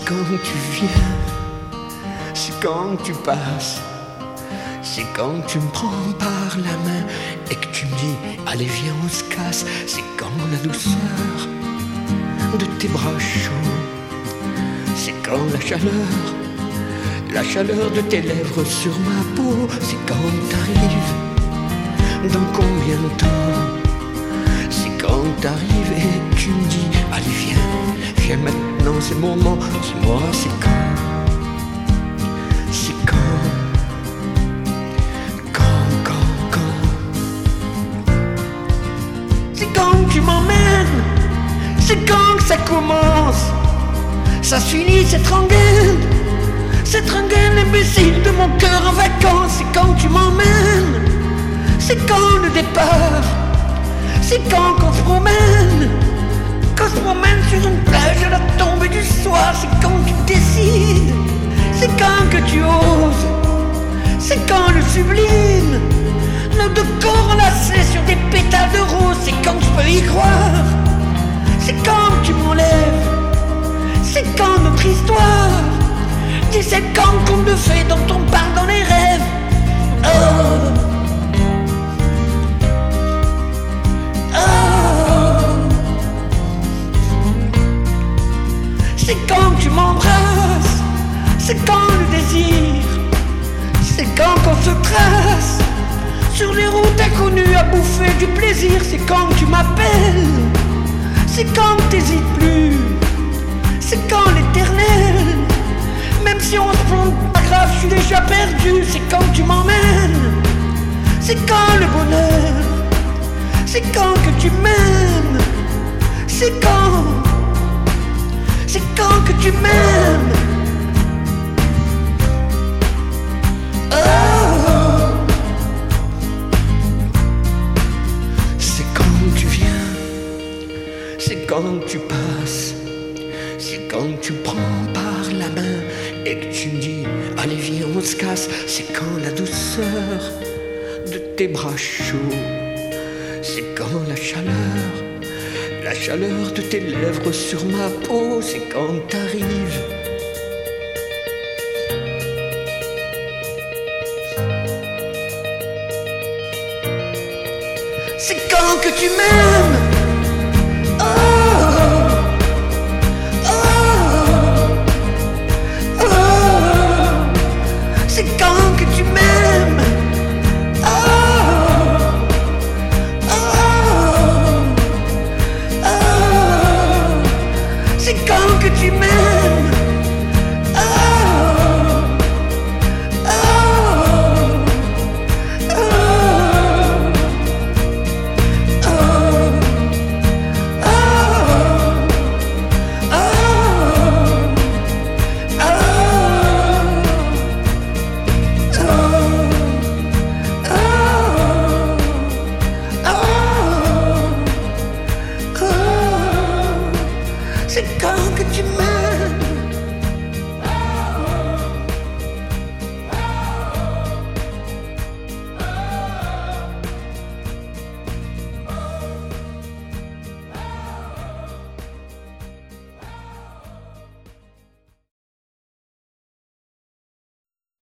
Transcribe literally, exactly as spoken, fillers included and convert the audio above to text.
quand tu viens, c'est quand tu passes, c'est quand tu me prends par la main et que tu me dis allez viens on se casse. C'est quand la douceur de tes bras chauds, c'est quand la chaleur, la chaleur de tes lèvres sur ma peau. C'est quand t'arrives, dans combien de temps? C'est quand t'arrives et tu me dis allez viens, viens maintenant, c'est le moment, dis-moi c'est quand? C'est quand? Quand, quand, quand? C'est quand tu m'emmènes, c'est quand que ça commence, ça se finit cette rengaine, cette rengaine imbécile de mon cœur en vacances. C'est quand tu m'emmènes, c'est quand le départ, c'est quand qu'on se promène, qu'on se promène sur une plage à la tombée du soir. C'est quand tu décides, c'est quand que tu oses, c'est quand le sublime, nos deux corps enlacés sur des pétales de rose. C'est quand je peux y croire, c'est quand tu m'enlèves, c'est quand notre histoire, dis c'est quand qu'on me fait dont on parle dans les rêves. Oh, c'est quand tu m'embrasses, c'est quand le désir, c'est quand qu'on se trace sur les routes inconnues à bouffer du plaisir. C'est quand tu m'appelles, c'est quand t'hésites plus, c'est quand l'éternel, même si on se plante pas grave, je suis déjà perdu. C'est quand tu m'emmènes, c'est quand le bonheur, c'est quand que tu m'aimes, c'est quand, c'est quand que tu m'aimes. Oh, c'est quand tu viens, c'est quand tu passes, c'est quand tu prends par la main et que tu me dis allez viens on se casse. C'est quand la douceur de tes bras chauds, c'est quand la chaleur, la chaleur de tes lèvres sur ma peau. C'est quand t'arrives, c'est quand que tu m'aimes.